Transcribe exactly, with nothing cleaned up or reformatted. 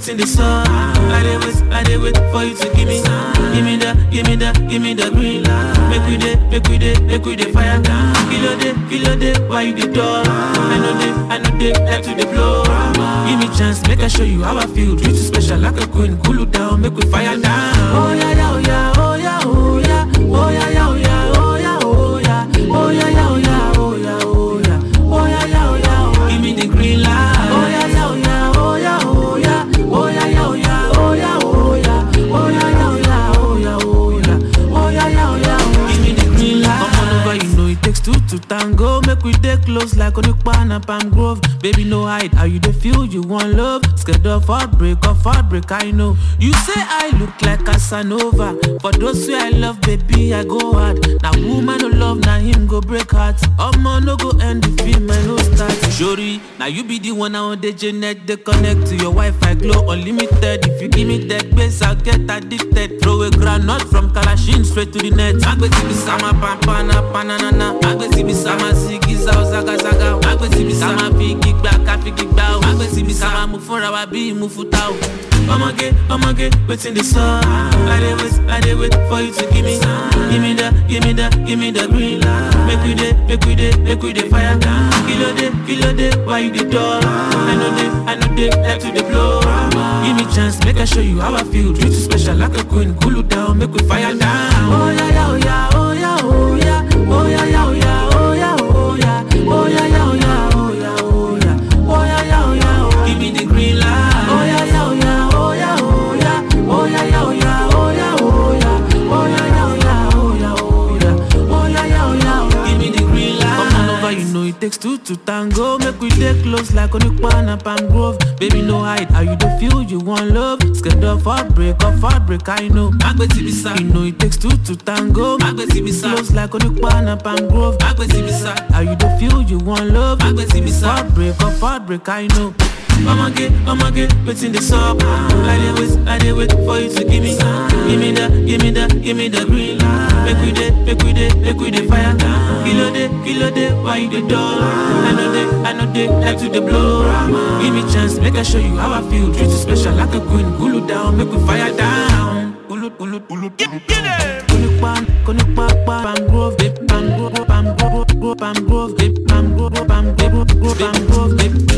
waiting the sun. I dey wait, I dey wait for you to give me, give me the, give me the, give me the green light. Make we dey, make we dey, make we dey fire down. Kilo day, kilo day, why you the door? I know they, I know they like to the blow. Give me chance, make I show you how I feel. Treat you special like a queen, cool you down, make we fire down. Oh yeah, yeah, oh yeah, oh yeah, oh yeah, oh yeah, yeah, oh yeah, oh yeah, oh yeah, oh yeah, yeah, oh yeah, oh yeah, oh yeah, oh yeah, yeah, oh yeah. Give me the green light. Oh yeah, yeah, oh yeah, oh yeah, oh yeah, oh yeah, yeah, oh yeah, oh yeah, oh yeah, oh yeah, yeah, oh yeah, oh yeah, oh yeah, oh yeah, yeah, oh yeah. Give me the green light. Come on over, you know it takes two to tango. Make we dey close like Onukpa and Palm Grove. Baby, no hide, how you dey feel? You want love? Scared of heartbreak, of heartbreak, I know. You say I look like Casanova. For those who I love, baby, I go hard. Now woman no love, now him go break heart. Omo no go end the film, I no start. Shori, now you be the one on the Janet. They connect to your Wi-Fi, glow unlimited. If you give me that base, I'll get addicted. Throw a granite from Kalashin straight to the net. Agbesi bisama pampana panana. Agbesi bisama sigiza ozaga zaga. Agbesi bisama figi back, figi bow. Agbesi bisama move for our be move foot out. Omage, omage, waiting the sun. I dey wait, I dey wait for you to give me, give me the, give me the, give me the green light. Make we dey, make we dey, make we dey fire down. Kilo day, kilo day, why you the door? I know they, I know they like to the blow. Give me chance, make I show you how I feel. Treat you special like a queen, cool you down, make we fire down. Oh yeah, yeah, oh yeah, oh yeah, oh yeah, oh yeah, yeah, oh yeah, oh yeah, oh yeah, oh yeah, yeah, oh yeah, oh yeah, oh yeah, oh yeah, yeah, oh yeah. Give me the green light. Oh yeah, yeah, oh yeah. Oh yeah, yeah, oh yeah, oh yeah, oh yeah, oh yeah, yeah, oh yeah, oh yeah, oh yeah, oh yeah, yeah, oh yeah. Give me the green light. Come on over, you know it takes two to tango. Make we dey close like Onukpa and Palm Grove. Baby, no hide, how you dey feel? You want love? Scared of heartbreak, of heartbreak, I know. Agbesi bisa, you know it takes two to tango. Agbesi bisa, close like Onukpa and Palm Grove. Agbesi bisa, how you dey feel? You want love? Agbesi bisa, heartbreak, of heartbreak, I know. I'ma get, I'ma get, waiting the up. I dey wait, I dey wait for you to give me, give me the, give me the, give me the green light. Make we dey, make we dey, make we dey fire down. Kilo day, kilo day, why you the door? I know they, I know they like to the blow. Give me chance, make I show you how I feel. Treat you special like a queen, cool you down, make we fire down. Ulut, ulut, ulut, get it. Konukpan, konukpan, Palm Grove, Palm Grove, Palm Grove, Palm Grove, Palm Grove, Palm Grove, Palm Grove.